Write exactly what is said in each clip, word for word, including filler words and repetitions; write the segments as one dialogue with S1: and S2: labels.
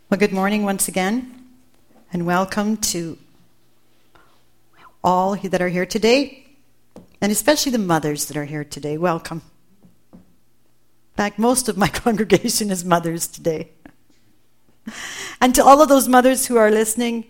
S1: Well, good morning once again, and welcome to all that are here today, and especially the mothers that are here today. Welcome. In fact, most of my congregation is mothers today. And to all of those mothers who are listening,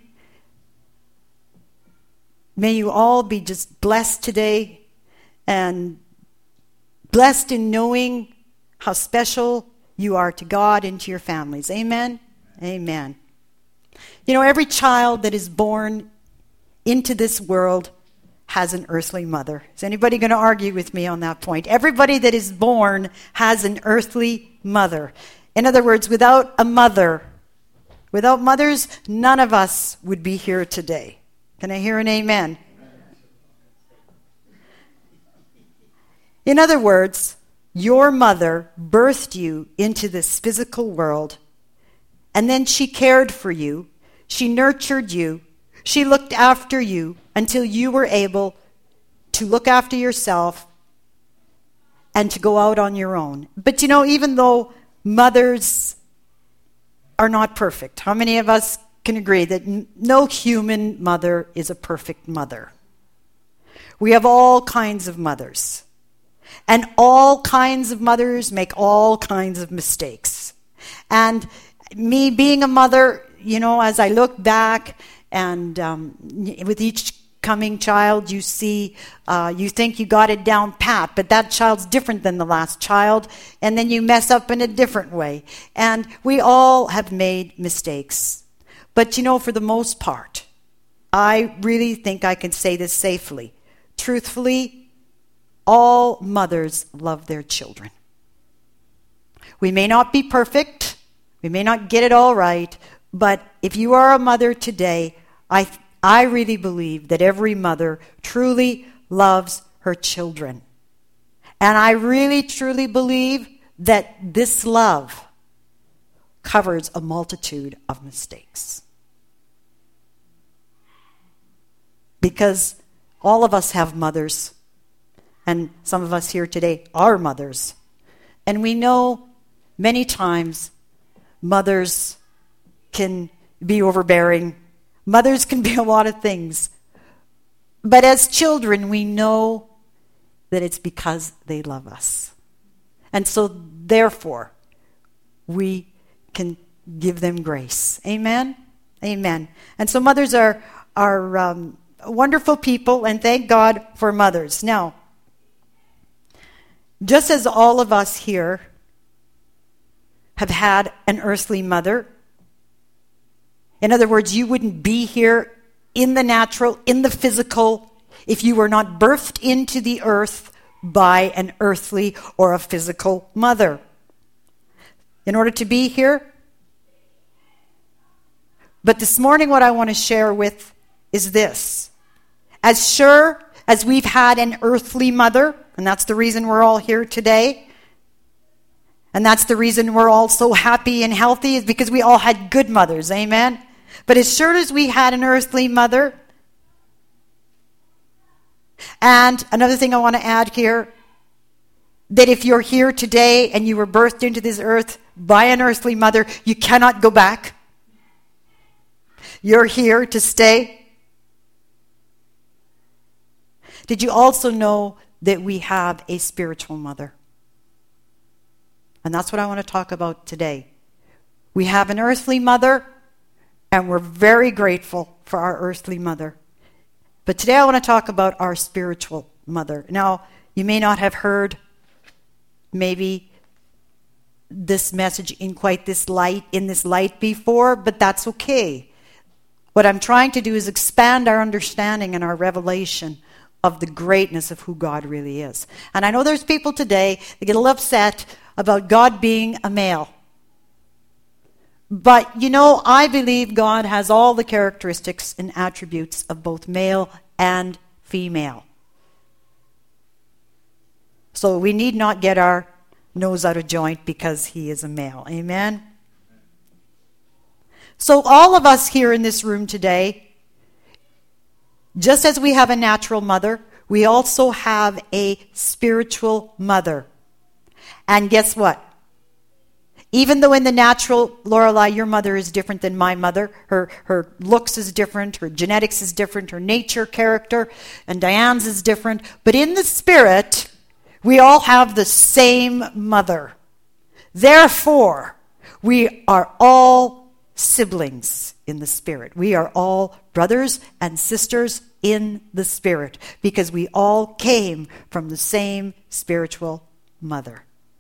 S1: may you all be just blessed today, and blessed in knowing how special you are to God and to your families. Amen? Amen. You know, every child that is born into this world has an earthly mother. Is anybody going to argue with me on that point? Everybody that is born has an earthly mother. In other words, without a mother, without mothers, none of us would be here today. Can I hear an amen? In other words, your mother birthed you into this physical world, and then she cared for you, she nurtured you, she looked after you until you were able to look after yourself and to go out on your own. But you know, even though mothers are not perfect, how many of us can agree that n- no human mother is a perfect mother? We have all kinds of mothers. And all kinds of mothers make all kinds of mistakes. And me being a mother, you know, as I look back and um, with each coming child, you see, uh, you think you got it down pat, but that child's different than the last child, and then you mess up in a different way. And we all have made mistakes. But, you know, for the most part, I really think I can say this safely. Truthfully, all mothers love their children. We may not be perfect. We may not get it all right, but if you are a mother today, I I really believe that every mother truly loves her children. And I really truly believe that this love covers a multitude of mistakes. Because all of us have mothers, and some of us here today are mothers. And we know many times mothers can be overbearing. Mothers can be a lot of things. But as children, we know that it's because they love us. And so, therefore, we can give them grace. Amen? Amen. And so mothers are, are um, wonderful people, and thank God for mothers. Now, just as all of us here have had an earthly mother. In other words, you wouldn't be here in the natural, in the physical, if you were not birthed into the earth by an earthly or a physical mother. In order to be here. But this morning what I want to share with is this. As sure as we've had an earthly mother, and that's the reason we're all here today, and that's the reason we're all so happy and healthy, is because we all had good mothers, amen? But as sure as we had an earthly mother, and another thing I want to add here, that if you're here today and you were birthed into this earth by an earthly mother, you cannot go back. You're here to stay. Did you also know that we have a spiritual mother? And that's what I want to talk about today. We have an earthly mother, and we're very grateful for our earthly mother. But today I want to talk about our spiritual mother. Now, you may not have heard maybe this message in quite this light, in this light before, but that's okay. What I'm trying to do is expand our understanding and our revelation of the greatness of who God really is. And I know there's people today that get a little upset about God being a male. But, you know, I believe God has all the characteristics and attributes of both male and female. So we need not get our nose out of joint because he is a male. Amen? So all of us here in this room today, just as we have a natural mother, we also have a spiritual mother. And guess what? Even though in the natural, Lorelei, your mother is different than my mother. Her her looks is different, her genetics is different, her nature, character, and Diane's is different. But in the spirit, we all have the same mother. Therefore, we are all siblings in the spirit. We are all brothers and sisters in the spirit because we all came from the same spiritual mother.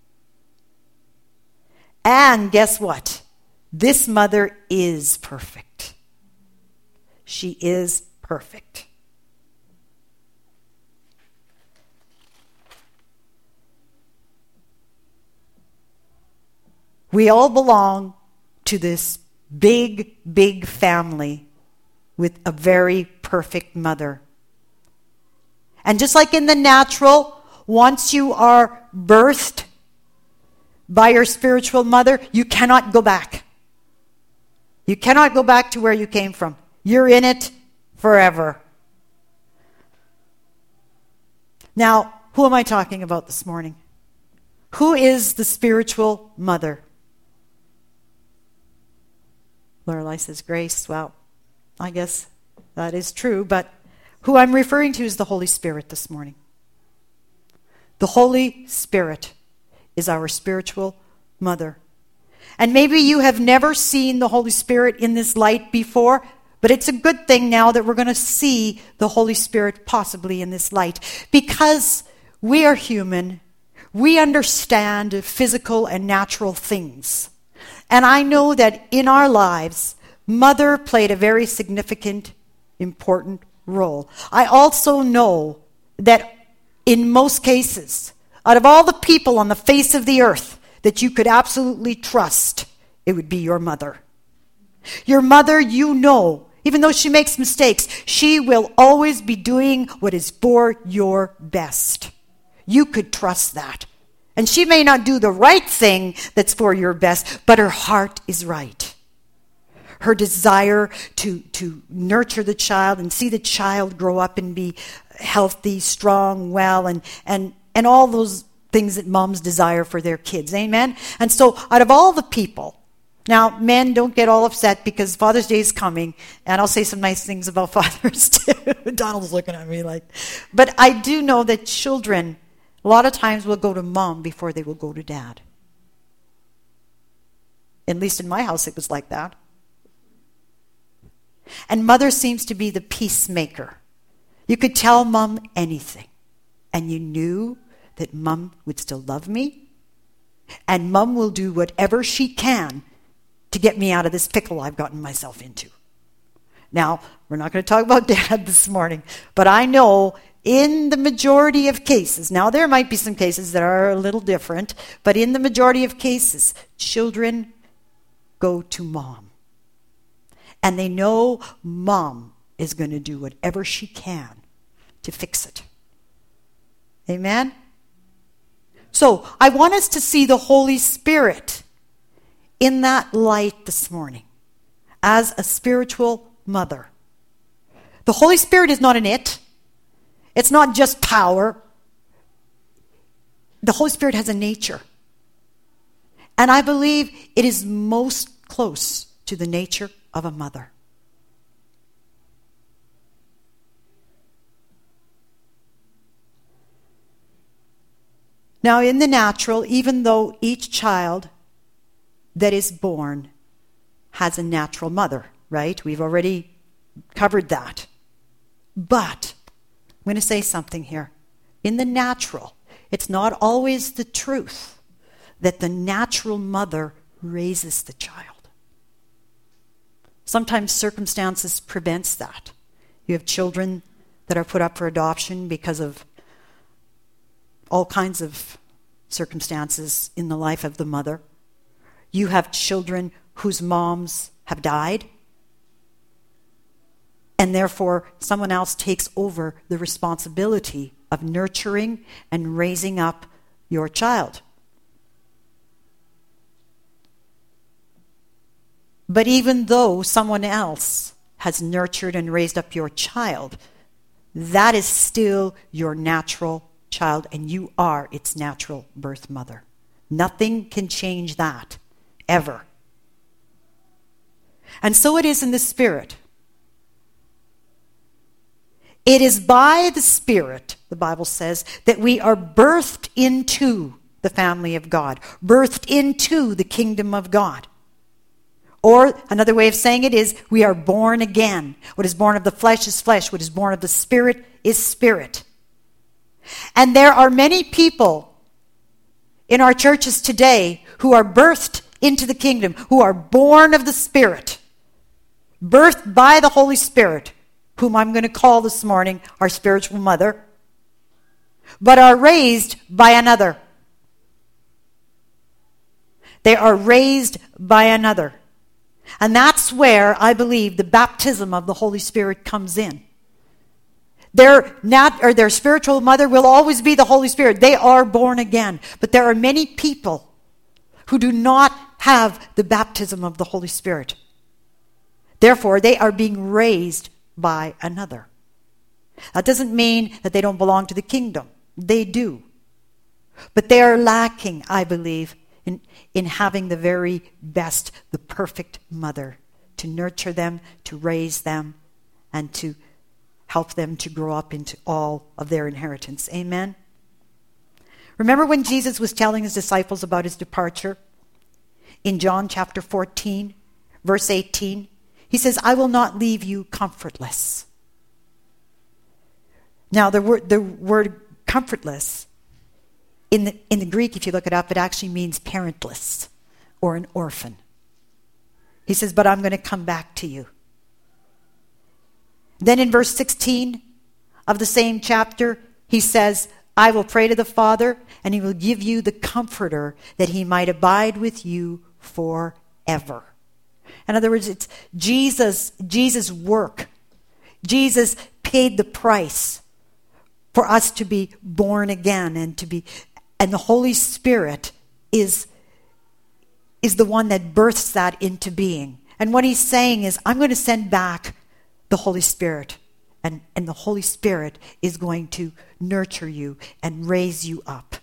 S1: And guess what? This mother is perfect. She is perfect. We all belong to this big, big family with a very perfect mother. And just like in the natural, once you are birthed by your spiritual mother, you cannot go back. You cannot go back to where you came from. You're in it forever. Now, who am I talking about this morning? Who is the spiritual mother? Lorelei says, Grace. Well, I guess that is true, but who I'm referring to is the Holy Spirit this morning. The Holy Spirit is our spiritual mother. And maybe you have never seen the Holy Spirit in this light before, but it's a good thing now that we're going to see the Holy Spirit possibly in this light. Because we are human, we understand physical and natural things. And I know that in our lives, mother played a very significant, important role. I also know that in most cases, out of all the people on the face of the earth that you could absolutely trust, it would be your mother. Your mother, you know, even though she makes mistakes, she will always be doing what is for your best. You could trust that. And she may not do the right thing that's for your best, but her heart is right. Her desire to, to nurture the child and see the child grow up and be healthy, strong, well, and, and, and all those things that moms desire for their kids. Amen? And so out of all the people, now men, don't get all upset because Father's Day is coming, and I'll say some nice things about fathers too. Donald's looking at me like, but I do know that children a lot of times will go to mom before they will go to dad. At least in my house it was like that. And mother seems to be the peacemaker. You could tell mom anything, and you knew that mom would still love me, and mom will do whatever she can to get me out of this pickle I've gotten myself into. Now, we're not going to talk about dad this morning, but I know in the majority of cases, now there might be some cases that are a little different, but in the majority of cases, children go to mom. And they know mom is going to do whatever she can to fix it. Amen? So, I want us to see the Holy Spirit in that light this morning as a spiritual mother. The Holy Spirit is not an it. It's not just power. The Holy Spirit has a nature. And I believe it is most close to the nature of a mother. Now, in the natural, even though each child that is born has a natural mother, right? We've already covered that. But I'm going to say something here. In the natural, it's not always the truth that the natural mother raises the child. Sometimes circumstances prevents that. You have children that are put up for adoption because of all kinds of circumstances in the life of the mother. You have children whose moms have died, and therefore someone else takes over the responsibility of nurturing and raising up your child. But even though someone else has nurtured and raised up your child, that is still your natural child, and you are its natural birth mother. Nothing can change that. ever. And so it is in the Spirit. It is by the Spirit, the Bible says, that we are birthed into the family of God, birthed into the kingdom of God. Or another way of saying it is, we are born again. What is born of the flesh is flesh. What is born of the Spirit is spirit. And there are many people in our churches today who are birthed into the kingdom, who are born of the Spirit, birthed by the Holy Spirit, whom I'm going to call this morning our spiritual mother, but are raised by another. They are raised by another. And that's where I believe the baptism of the Holy Spirit comes in. Their nat- or their spiritual mother will always be the Holy Spirit. They are born again. But there are many people who do not have the baptism of the Holy Spirit. Therefore, they are being raised by another. That doesn't mean that they don't belong to the kingdom. They do. But they are lacking, I believe, in, in having the very best, the perfect mother to nurture them, to raise them, and to help them to grow up into all of their inheritance. Amen? Remember when Jesus was telling his disciples about his departure? In John chapter fourteen, verse eighteen, he says, I will not leave you comfortless. Now, the word, the word comfortless, in the, in the Greek, if you look it up, it actually means parentless or an orphan. He says, but I'm going to come back to you. Then in verse sixteen of the same chapter, he says, I will pray to the Father, and he will give you the Comforter, that he might abide with you forever. In other words, it's Jesus, Jesus' work. Jesus paid the price for us to be born again and to be, and the Holy Spirit is, is the one that births that into being. And what he's saying is, I'm going to send back the Holy Spirit, and, and the Holy Spirit is going to nurture you and raise you up.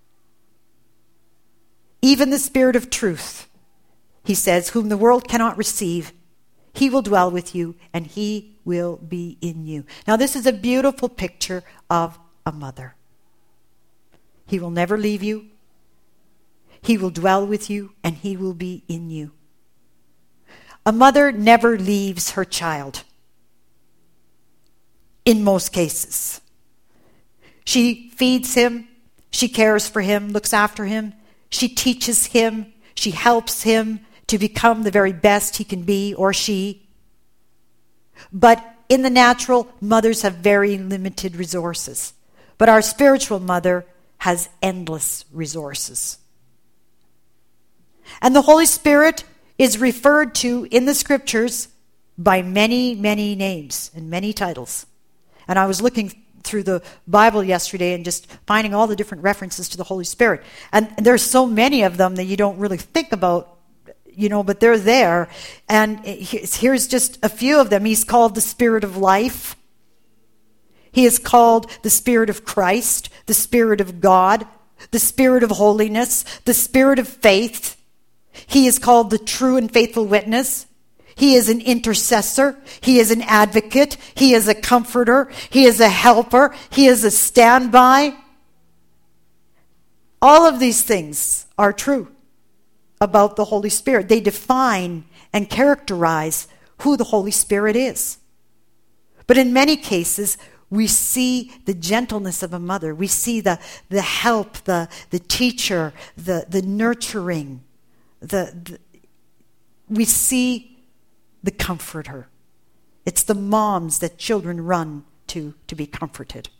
S1: Even the Spirit of truth, he says, whom the world cannot receive, he will dwell with you and he will be in you. Now this is a beautiful picture of a mother. He will never leave you. He will dwell with you and he will be in you. A mother never leaves her child. In most cases. She feeds him. She cares for him, looks after him. She teaches him. She helps him to become the very best he can be, or she. But in the natural, mothers have very limited resources. But our spiritual mother has endless resources. And the Holy Spirit is referred to in the scriptures by many, many names and many titles. And I was looking through the Bible yesterday and just finding all the different references to the Holy Spirit. And there's so many of them that you don't really think about, you know, but they're there. And here's just a few of them. He's called the Spirit of life. He is called the Spirit of Christ, the Spirit of God, the Spirit of holiness, the Spirit of faith. He is called the true and faithful witness. He is an intercessor. He is an advocate. He is a comforter. He is a helper. He is a standby. All of these things are true about the Holy Spirit. They define and characterize who the Holy Spirit is. But in many cases, we see the gentleness of a mother. We see the, the help, the, the teacher, the, the nurturing. The, the we see the comforter. It's the moms that children run to to be comforted.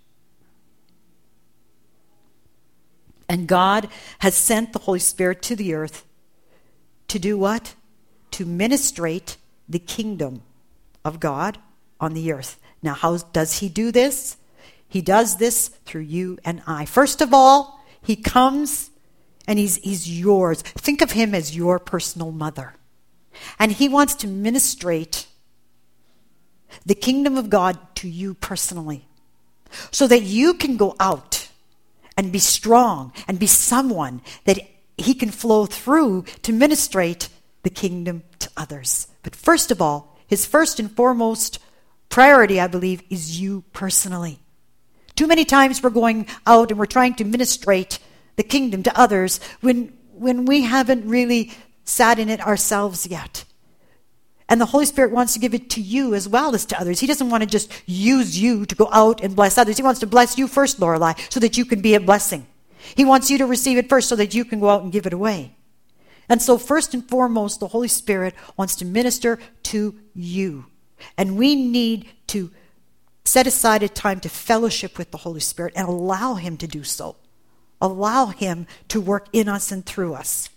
S1: And God has sent the Holy Spirit to the earth to do what? To ministrate the kingdom of God on the earth. Now, how does he do this? He does this through you and I. First of all, he comes and he's, he's yours. Think of him as your personal mother. And he wants to ministrate the kingdom of God to you personally, so that you can go out and be strong and be someone that he can flow through to ministrate the kingdom to others. But first of all, his first and foremost priority, I believe, is you personally. Too many times we're going out and we're trying to ministrate the kingdom to others when, when we haven't really sat in it ourselves yet. And the Holy Spirit wants to give it to you as well as to others. He doesn't want to just use you to go out and bless others. He wants to bless you first, Lorelei, so that you can be a blessing. He wants you to receive it first so that you can go out and give it away. And so first and foremost, the Holy Spirit wants to minister to you. And we need to set aside a time to fellowship with the Holy Spirit and allow him to do so. Allow him to work in us and through us.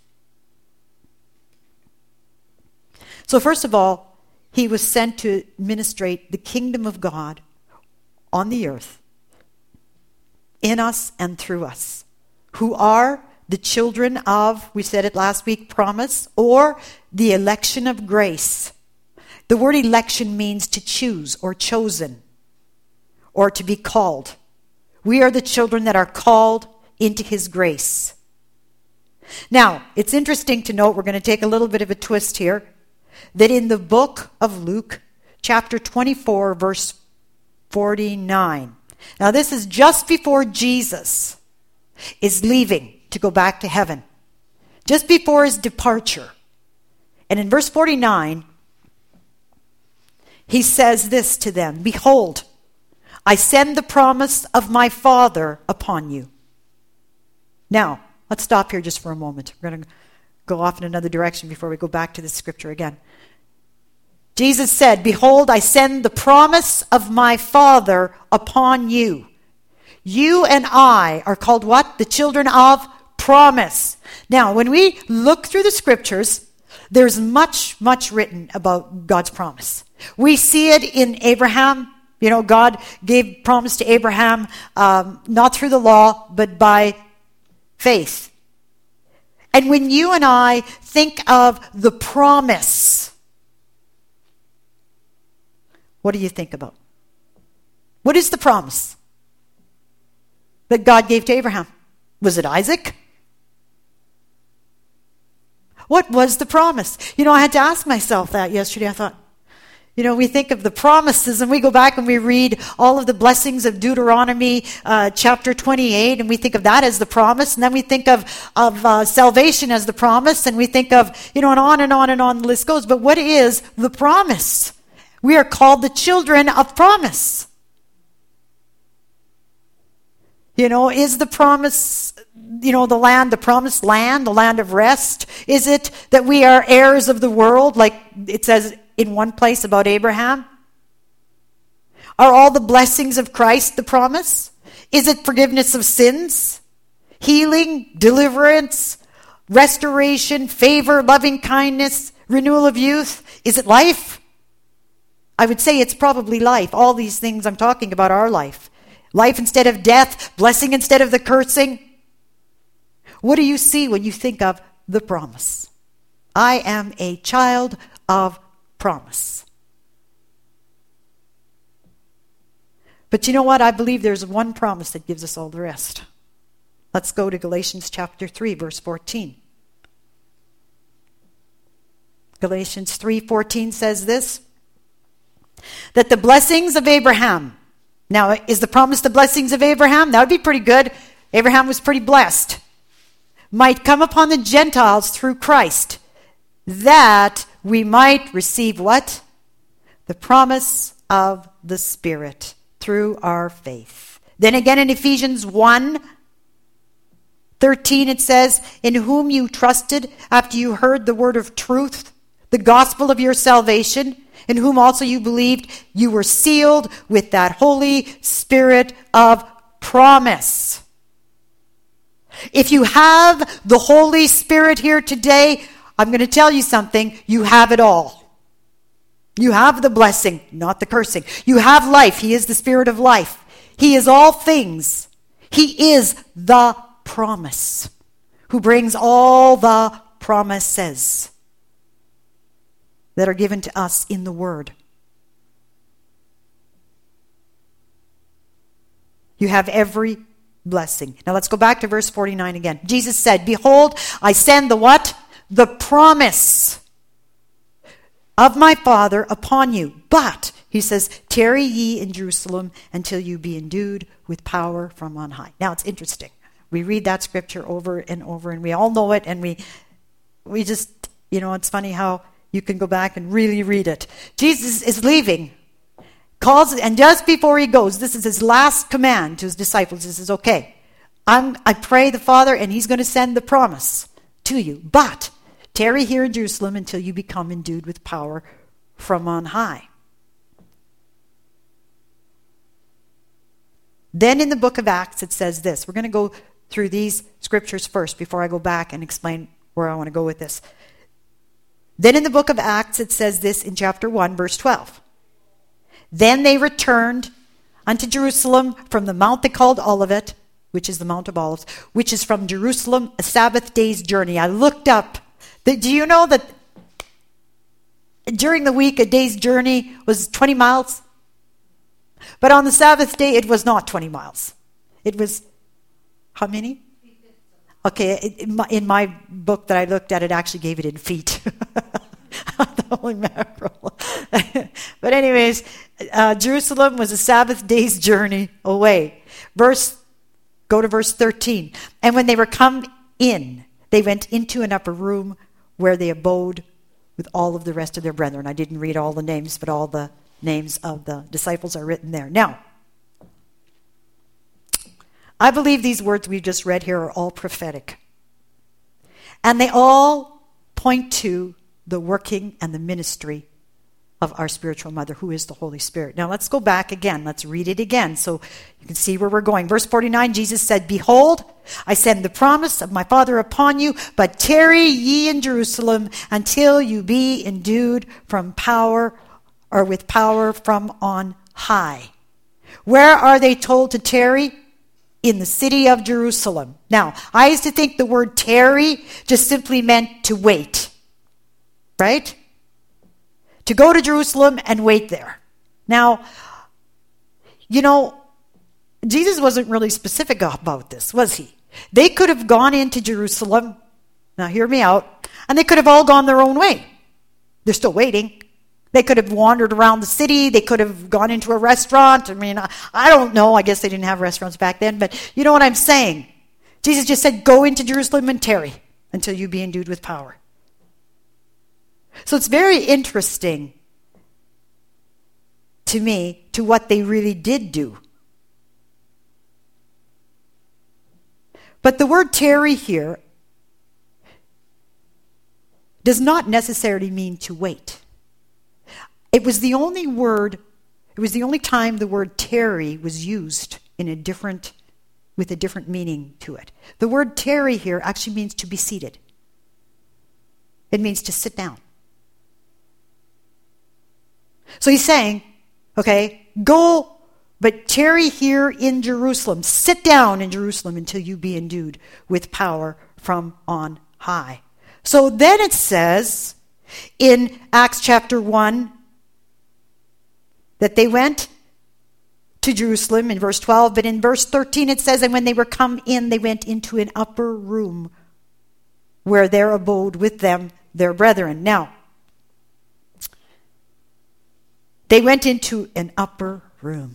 S1: So first of all, he was sent to administrate the kingdom of God on the earth, in us and through us, who are the children of, we said it last week, promise, or the election of grace. The word election means to choose or chosen or to be called. We are the children that are called into his grace. Now, it's interesting to note, we're going to take a little bit of a twist here, that in the book of Luke, chapter twenty-four, verse forty-nine. Now, this is just before Jesus is leaving to go back to heaven. Just before his departure. And in verse forty-nine, he says this to them, "Behold, I send the promise of my Father upon you." Now, let's stop here just for a moment. We're going to go off in another direction before we go back to the scripture again. Jesus said, "Behold, I send the promise of my Father upon you." You and I are called what? The children of promise. Now, when we look through the scriptures, there's much, much written about God's promise. We see it in Abraham. You know, God gave promise to Abraham, um, not through the law, but by faith. And when you and I think of the promise, what do you think about? What is the promise that God gave to Abraham? Was it Isaac? What was the promise? You know, I had to ask myself that yesterday. I thought, you know, we think of the promises and we go back and we read all of the blessings of Deuteronomy uh, chapter twenty-eight, and we think of that as the promise. And then we think of, of uh, salvation as the promise, and we think of, you know, and on and on and on the list goes. But what is the promise? We are called the children of promise. You know, is the promise, you know, the land, the promised land, the land of rest? Is it that we are heirs of the world, like it says in one place about Abraham? Are all the blessings of Christ the promise? Is it forgiveness of sins, healing, deliverance, restoration, favor, loving kindness, renewal of youth? Is it life? I would say it's probably life. All these things I'm talking about are life. Life instead of death, blessing instead of the cursing. What do you see when you think of the promise? I am a child of promise. But you know what? I believe there's one promise that gives us all the rest. Let's go to Galatians chapter three, verse fourteen. Galatians three fourteen says this, that the blessings of Abraham. Now, is the promise the blessings of Abraham? That would be pretty good. Abraham was pretty blessed. Might come upon the Gentiles through Christ, that we might receive what? The promise of the Spirit through our faith. Then again in Ephesians one thirteen it says, in whom you trusted after you heard the word of truth, the gospel of your salvation, in whom also you believed, you were sealed with that Holy Spirit of promise. If you have the Holy Spirit here today, I'm going to tell you something. You have it all. You have the blessing, not the cursing. You have life. He is the Spirit of life. He is all things. He is the promise, who brings all the promises that are given to us in the Word. You have every blessing. Now let's go back to verse forty-nine again. Jesus said, behold, I send the what? The promise of my Father upon you. But, he says, tarry ye in Jerusalem until you be endued with power from on high. Now it's interesting. We read that scripture over and over, and we all know it, and we we just, you know, it's funny how you can go back and really read it. Jesus is leaving, calls, and just before he goes, this is his last command to his disciples. He says, okay, I'm, I pray the Father, and he's going to send the promise to you. But tarry here in Jerusalem until you become endued with power from on high. Then in the book of Acts, it says this. We're going to go through these scriptures first before I go back and explain where I want to go with this. Then in the book of Acts, it says this in chapter one, verse twelve. Then they returned unto Jerusalem from the mount they called Olivet, which is the Mount of Olives, which is from Jerusalem a Sabbath day's journey. I looked up. The, do you know that during the week a day's journey was twenty miles? But on the Sabbath day it was not twenty miles. It was, how many? Okay, in my, in my book that I looked at, it actually gave it in feet. The holy mackerel. But anyways, uh, Jerusalem was a Sabbath day's journey away. Verse, go to verse thirteen. And when they were come in, they went into an upper room where they abode with all of the rest of their brethren. I didn't read all the names, but all the names of the disciples are written there. Now, I believe these words we've just read here are all prophetic. And they all point to the working and the ministry of our spiritual mother, who is the Holy Spirit. Now let's go back again. Let's read it again so you can see where we're going. Verse forty-nine, Jesus said, behold, I send the promise of my Father upon you, but tarry ye in Jerusalem until you be endued from power, or with power from on high. Where are they told to tarry? In the city of Jerusalem. Now, I used to think the word tarry just simply meant to wait. Right? To go to Jerusalem and wait there. Now, you know, Jesus wasn't really specific about this, was he? They could have gone into Jerusalem, now hear me out, and they could have all gone their own way. They're still waiting. They could have wandered around the city. They could have gone into a restaurant. I mean, I, I don't know. I guess they didn't have restaurants back then, but you know what I'm saying. Jesus just said, go into Jerusalem and tarry until you be endued with power. So it's very interesting to me to what they really did do. But the word tarry here does not necessarily mean to wait. It was the only word, it was the only time the word tarry was used in a different, with a different meaning to it. The word tarry here actually means to be seated. It means to sit down. So he's saying, okay, go, but tarry here in Jerusalem. Sit down in Jerusalem until you be endued with power from on high. So then it says in Acts chapter one, that they went to Jerusalem in verse twelve, but in verse thirteen it says, and when they were come in, they went into an upper room where there abode with them their brethren. Now, they went into an upper room.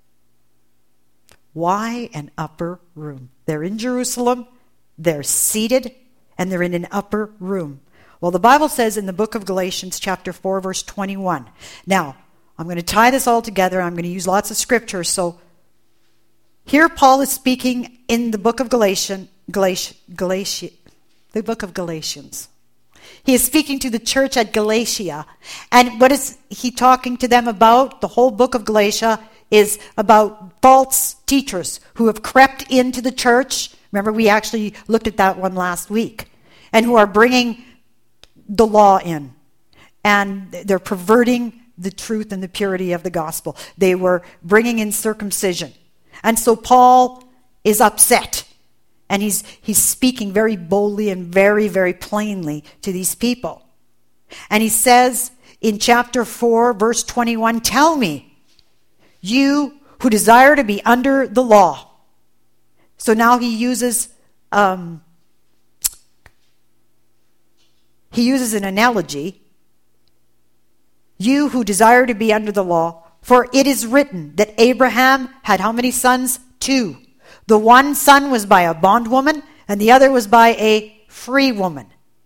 S1: Why an upper room? They're in Jerusalem, they're seated, and they're in an upper room. Well, the Bible says in the book of Galatians chapter four, verse twenty-one. Now, I'm going to tie this all together. I'm going to use lots of scripture. So here Paul is speaking in the book of Galatian, Galatia, Galatia, the book of Galatians. He is speaking to the church at Galatia. And what is he talking to them about? The whole book of Galatia is about false teachers who have crept into the church. Remember, we actually looked at that one last week. And who are bringing the law in. And they're perverting the truth and the purity of the gospel. They were bringing in circumcision. And so Paul is upset. And he's he's speaking very boldly and very, very plainly to these people. And he says in chapter four, verse twenty-one, tell me, you who desire to be under the law, So now he uses um, he uses an analogy. You who desire to be under the law, for it is written that Abraham had how many sons? Two. The one son was by a bondwoman, and the other was by a free woman.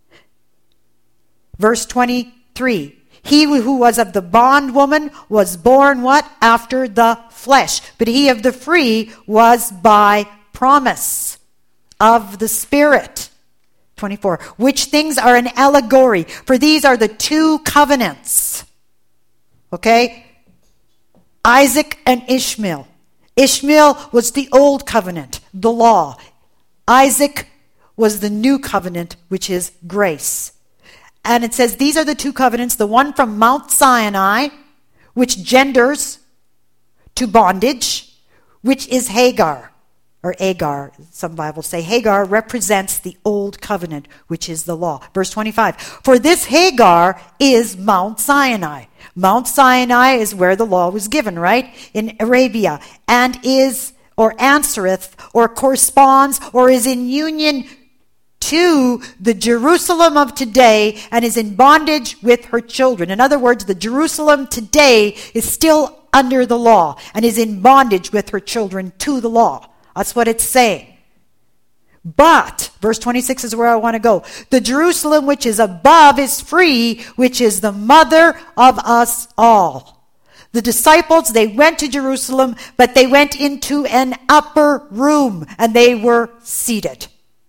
S1: Verse twenty-three. He who was of the bondwoman was born what? After the flesh. But he of the free was by promise of the Spirit. twenty-four. Which things are an allegory, for these are the two covenants. Okay? Isaac and Ishmael. Ishmael was the old covenant, the law. Isaac was the new covenant, which is grace. And it says these are the two covenants, the one from Mount Sinai, which genders to bondage, which is Hagar, or Agar. Some Bibles say Hagar represents the old covenant, which is the law. Verse twenty-five, for this Hagar is Mount Sinai. Mount Sinai is where the law was given, right? In Arabia, and is, or answereth, or corresponds, or is in union to the Jerusalem of today and is in bondage with her children. In other words, the Jerusalem today is still under the law and is in bondage with her children to the law. That's what it's saying. But, verse twenty-six is where I want to go. The Jerusalem which is above is free, which is the mother of us all. The disciples, they went to Jerusalem, but they went into an upper room and they were seated.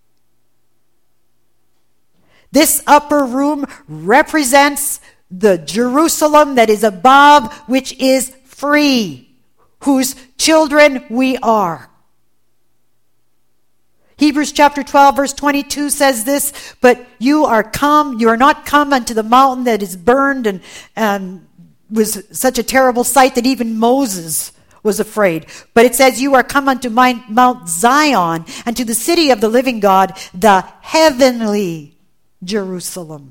S1: This upper room represents the Jerusalem that is above, which is free, whose children we are. Hebrews chapter twelve verse twenty-two says this, but you are come, you are not come unto the mountain that is burned and um, was such a terrible sight that even Moses was afraid. But it says you are come unto Mount Zion and to the city of the living God, the heavenly Jerusalem.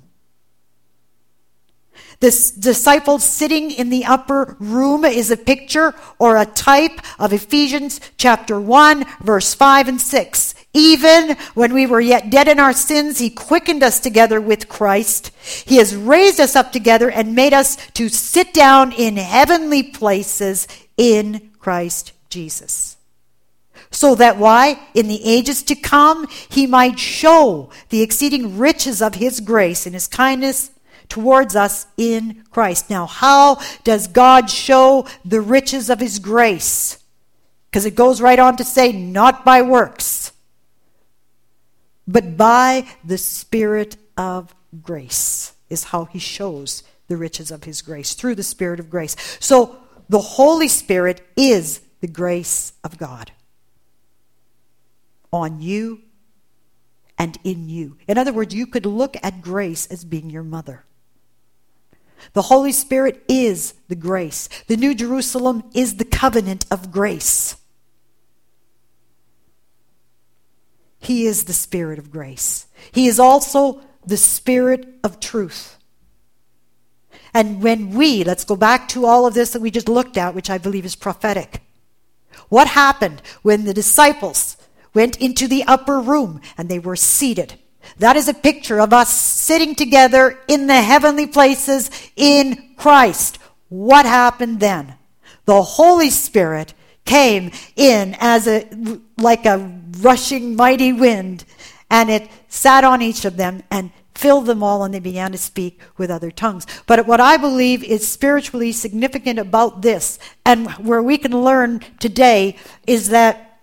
S1: This disciple sitting in the upper room is a picture or a type of Ephesians chapter one, verse five and six. Even when we were yet dead in our sins, he quickened us together with Christ. He has raised us up together and made us to sit down in heavenly places in Christ Jesus. So that why? In the ages to come, he might show the exceeding riches of his grace and his kindness towards us in Christ. Now, how does God show the riches of his grace? Because it goes right on to say, not by works, but by the Spirit of grace is how he shows the riches of his grace, through the Spirit of grace. So the Holy Spirit is the grace of God on you and in you. In other words, you could look at grace as being your mother. The Holy Spirit is the grace. The New Jerusalem is the covenant of grace. He is the Spirit of grace. He is also the Spirit of truth. And when we, let's go back to all of this that we just looked at, which I believe is prophetic. What happened when the disciples went into the upper room and they were seated? That is a picture of us sitting together in the heavenly places in Christ. What happened then? The Holy Spirit came in as a like a rushing mighty wind, and it sat on each of them and filled them all, and they began to speak with other tongues. But what I believe is spiritually significant about this, and where we can learn today, is that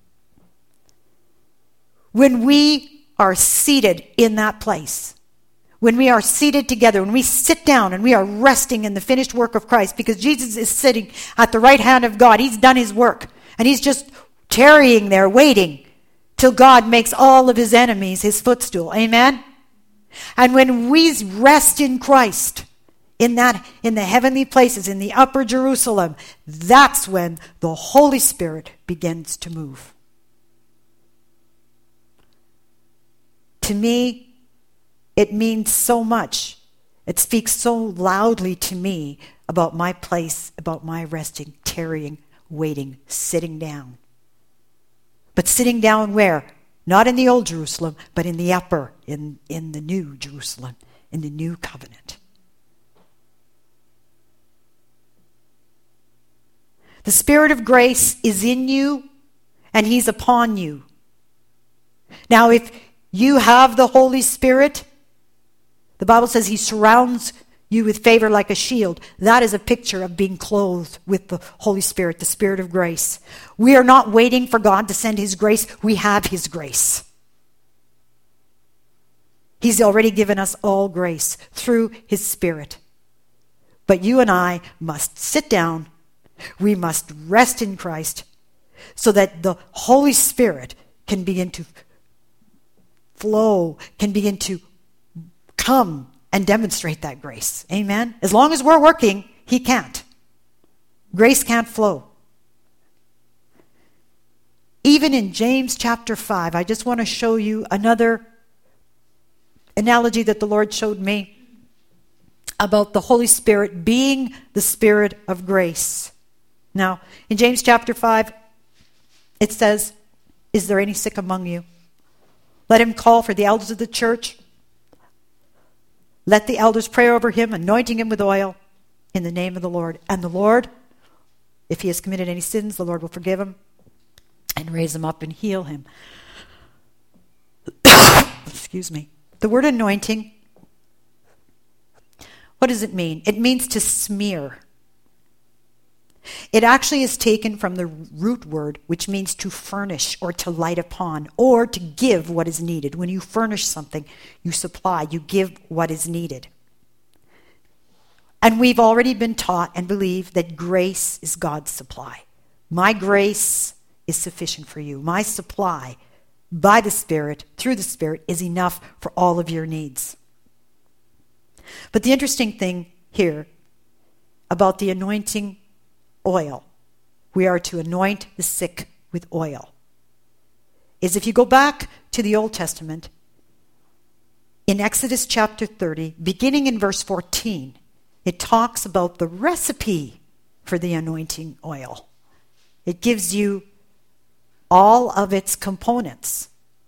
S1: when we are seated in that place, when we are seated together, when we sit down and we are resting in the finished work of Christ, because Jesus is sitting at the right hand of God. He's done his work, and he's just tarrying there, waiting till God makes all of his enemies his footstool. Amen? And when we rest in Christ, in that, in the heavenly places, in the upper Jerusalem, that's when the Holy Spirit begins to move. To me, it means so much. It speaks so loudly to me about my place, about my resting, tarrying, waiting, sitting down. But sitting down where? Not in the old Jerusalem, but in the upper, in, in the new Jerusalem, in the new covenant. The Spirit of grace is in you, and He's upon you. Now, if you have the Holy Spirit, the Bible says He surrounds you with favor like a shield. That is a picture of being clothed with the Holy Spirit, the Spirit of grace. We are not waiting for God to send His grace. We have His grace. He's already given us all grace through His Spirit. But you and I must sit down. We must rest in Christ so that the Holy Spirit can begin to flow, can begin to come and demonstrate that grace. Amen? As long as we're working, He can't. Grace can't flow. Even in James chapter five, I just want to show you another analogy that the Lord showed me about the Holy Spirit being the Spirit of grace. Now, in James chapter five, it says, "Is there any sick among you? Let him call for the elders of the church. Let the elders pray over him, anointing him with oil in the name of the Lord. And the Lord, if he has committed any sins, the Lord will forgive him and raise him up and heal him." Excuse me. The word anointing, what does it mean? It means to smear. It actually is taken from the root word, which means to furnish or to light upon or to give what is needed. When you furnish something, you supply, you give what is needed. And we've already been taught and believe that grace is God's supply. My grace is sufficient for you. My supply by the Spirit, through the Spirit, is enough for all of your needs. But the interesting thing here about the anointing oil, we are to anoint the sick with oil, is if you go back to the Old Testament, in Exodus chapter thirty, beginning in verse fourteen, it talks about the recipe for the anointing oil. It gives you all of its components.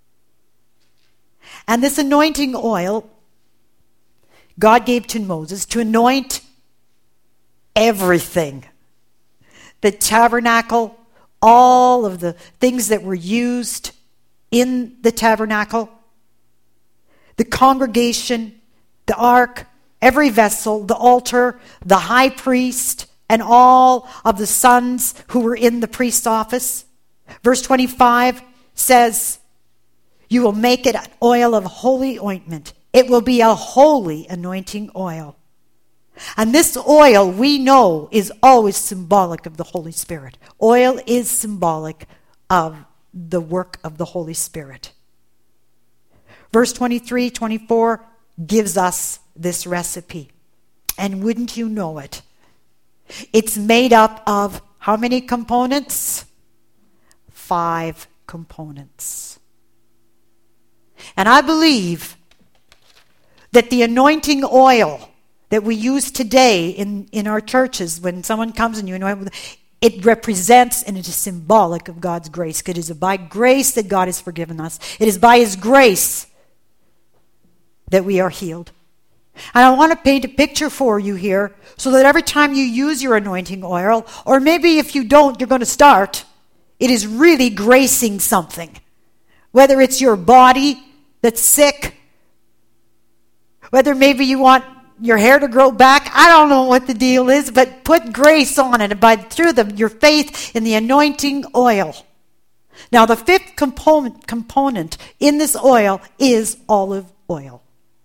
S1: And this anointing oil, God gave to Moses to anoint everything. The tabernacle, all of the things that were used in the tabernacle, the congregation, the ark, every vessel, the altar, the high priest, and all of the sons who were in the priest's office. Verse twenty-five says, "You will make it an oil of holy ointment. It will be a holy anointing oil." And this oil, we know, is always symbolic of the Holy Spirit. Oil is symbolic of the work of the Holy Spirit. Verse twenty-three, twenty-four gives us this recipe. And wouldn't you know it? It's made up of how many components? Five components. And I believe that the anointing oil that we use today in, in our churches, when someone comes and you anoint, it represents and it is symbolic of God's grace. It is by grace that God has forgiven us. It is by His grace that we are healed. And I want to paint a picture for you here so that every time you use your anointing oil, or maybe if you don't, you're going to start, it is really gracing something. Whether it's your body that's sick, whether maybe you want your hair to grow back, I don't know what the deal is, but put grace on it by through the, your faith in the anointing oil. Now the fifth component, component in this oil is olive oil.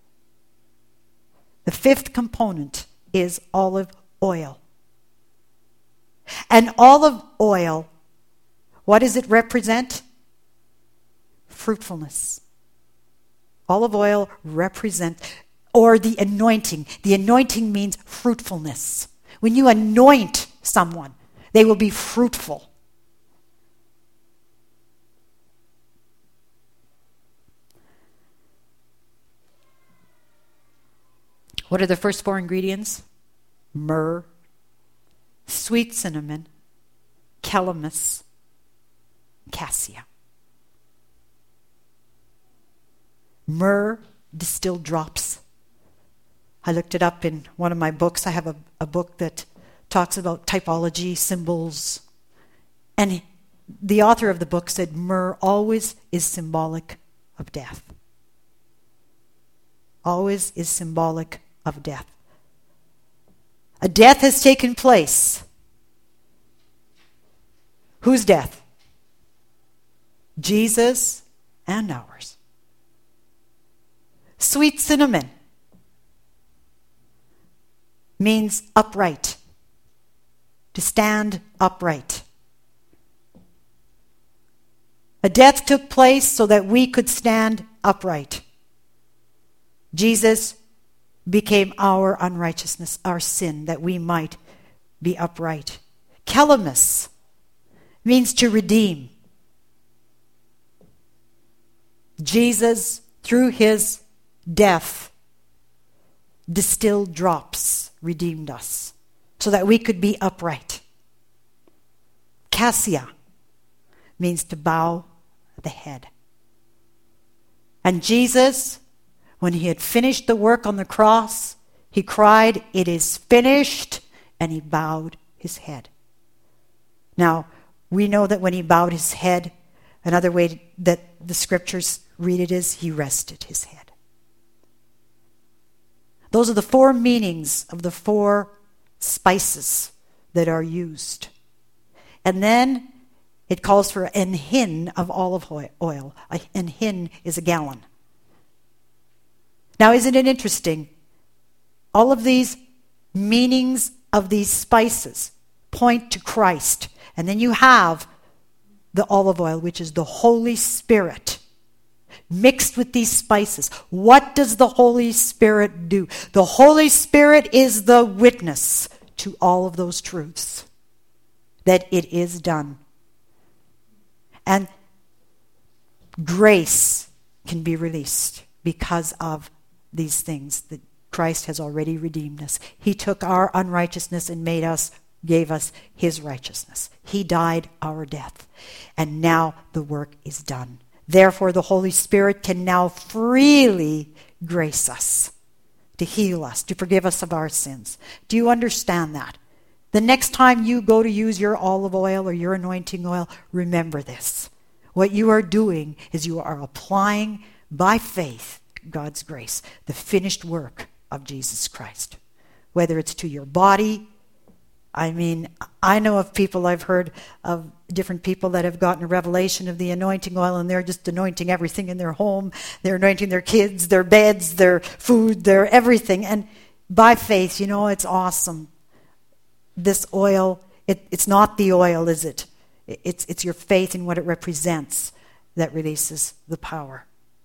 S1: The fifth component is olive oil. And olive oil, what does it represent? Fruitfulness. Olive oil represents, or the anointing. The anointing means fruitfulness. When you anoint someone, they will be fruitful. What are the first four ingredients? Myrrh, sweet cinnamon, calamus, cassia. Myrrh, distilled drops. I looked it up in one of my books. I have a, a book that talks about typology, symbols. And the author of the book said myrrh always is symbolic of death. Always is symbolic of death. A death has taken place. Whose death? Jesus and ours. Sweet cinnamon means upright, to stand upright. A death took place so that we could stand upright. Jesus became our unrighteousness, our sin, that we might be upright. Calamus means to redeem. Jesus, through his death, distilled drops, redeemed us so that we could be upright. Cassia means to bow the head. And Jesus, when he had finished the work on the cross, he cried, "It is finished," and he bowed his head. Now, we know that when he bowed his head, another way that the scriptures read it is he rested his head. Those are the four meanings of the four spices that are used. And then it calls for an hin of olive oil. An hin is a gallon. Now, isn't it interesting? All of these meanings of these spices point to Christ. And then you have the olive oil, which is the Holy Spirit, mixed with these spices. What does the Holy Spirit do? The Holy Spirit is the witness to all of those truths, that it is done. And grace can be released because of these things that Christ has already redeemed us. He took our unrighteousness and made us, gave us his righteousness. He died our death. And now the work is done. Therefore, the Holy Spirit can now freely grace us, to heal us, to forgive us of our sins. Do you understand that? The next time you go to use your olive oil or your anointing oil, remember this. What you are doing is you are applying by faith God's grace, the finished work of Jesus Christ. Whether it's to your body, I mean, I know of people, I've heard of different people that have gotten a revelation of the anointing oil and they're just anointing everything in their home. They're anointing their kids, their beds, their food, their everything. And by faith, you know, it's awesome. This oil, it, it's not the oil, is it? It's, it's your faith in what it represents that releases the power.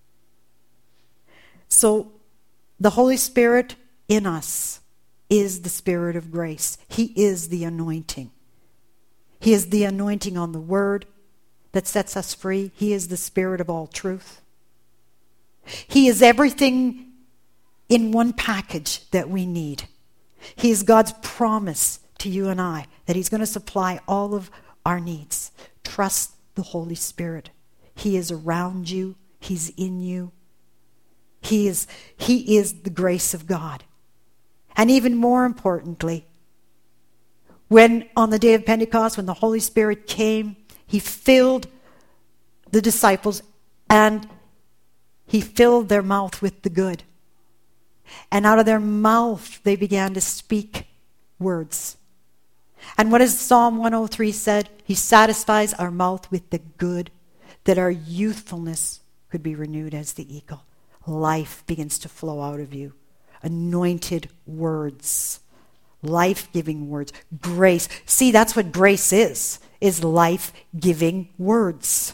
S1: So the Holy Spirit in us is the Spirit of grace. He is the anointing. He is the anointing on the Word that sets us free. He is the Spirit of all truth. He is everything in one package that we need. He is God's promise to you and I that he's going to supply all of our needs. Trust the Holy Spirit. He is around you. He's in you. He is, he is the grace of God. And even more importantly, when on the day of Pentecost, when the Holy Spirit came, he filled the disciples and he filled their mouth with the good. And out of their mouth, they began to speak words. And what does Psalm one oh three said? He satisfies our mouth with the good, that our youthfulness could be renewed as the eagle. Life begins to flow out of you. Anointed words. Life-giving words. Grace. See, that's what grace is, is life-giving words.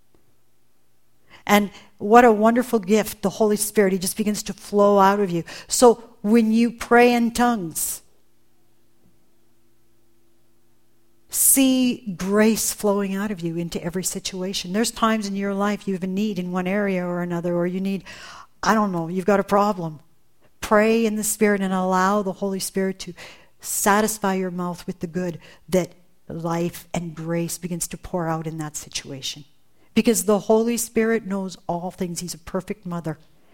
S1: And what a wonderful gift, the Holy Spirit. He just begins to flow out of you. So when you pray in tongues, see grace flowing out of you into every situation. There's times in your life you have a need in one area or another, or you need, I don't know, you've got a problem. Pray in the Spirit and allow the Holy Spirit to satisfy your mouth with the good, that life and grace begins to pour out in that situation. Because the Holy Spirit knows all things. He's a perfect mother.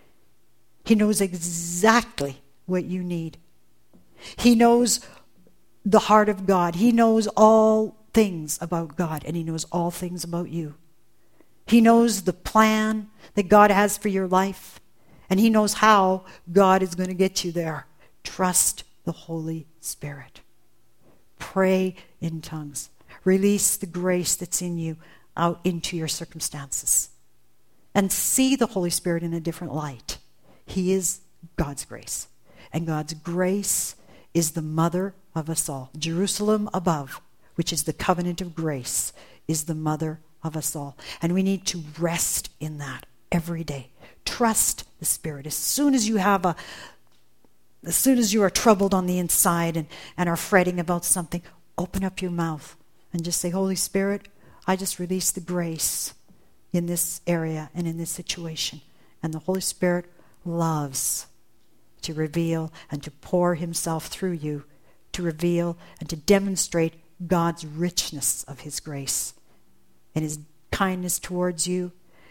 S1: He knows exactly what you need. He knows the heart of God. He knows all things about God, and he knows all things about you. He knows the plan that God has for your life, and he knows how God is going to get you there. Trust the Holy Spirit. Pray in tongues. Release the grace that's in you out into your circumstances. And see the Holy Spirit in a different light. He is God's grace. And God's grace is the mother of us all. Jerusalem above, which is the covenant of grace, is the mother of us all. And we need to rest in that every day. Trust the Spirit. As soon as you have a, as soon as you are troubled on the inside and, and are fretting about something, open up your mouth and just say, Holy Spirit, I just release the grace in this area and in this situation. And the Holy Spirit loves to reveal and to pour himself through you, to reveal and to demonstrate God's richness of his grace and his kindness towards you.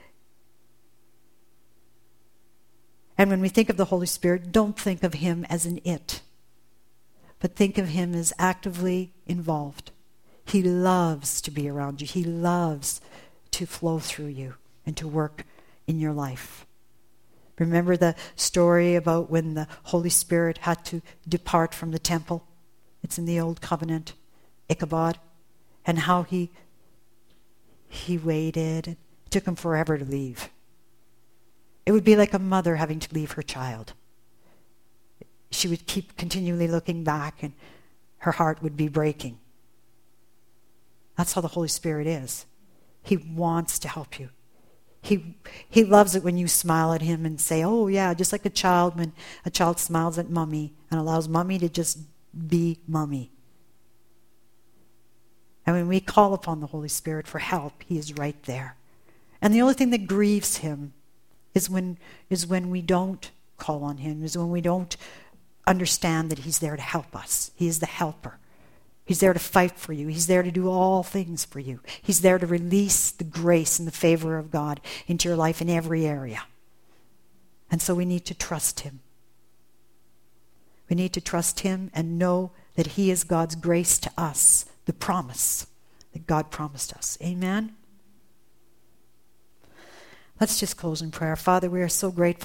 S1: And when we think of the Holy Spirit, don't think of him as an it, but think of him as actively involved. He loves to be around you. He loves to flow through you and to work in your life. Remember the story about when the Holy Spirit had to depart from the temple? It's in the Old Covenant, Ichabod, and how he he waited. It took him forever to leave. It would be like a mother having to leave her child. She would keep continually looking back, and her heart would be breaking. That's how the Holy Spirit is. He wants to help you. He he loves it when you smile at him and say, oh yeah, just like a child when a child smiles at mommy and allows mommy to just be mommy. And when we call upon the Holy Spirit for help, he is right there. And the only thing that grieves him is when is when we don't call on him, is when we don't understand that he's there to help us. He is the helper. He's there to fight for you. He's there to do all things for you. He's there to release the grace and the favor of God into your life in every area. And so we need to trust him. We need to trust him and know that he is God's grace to us, the promise that God promised us. Amen? Let's just close in prayer. Father, we are so grateful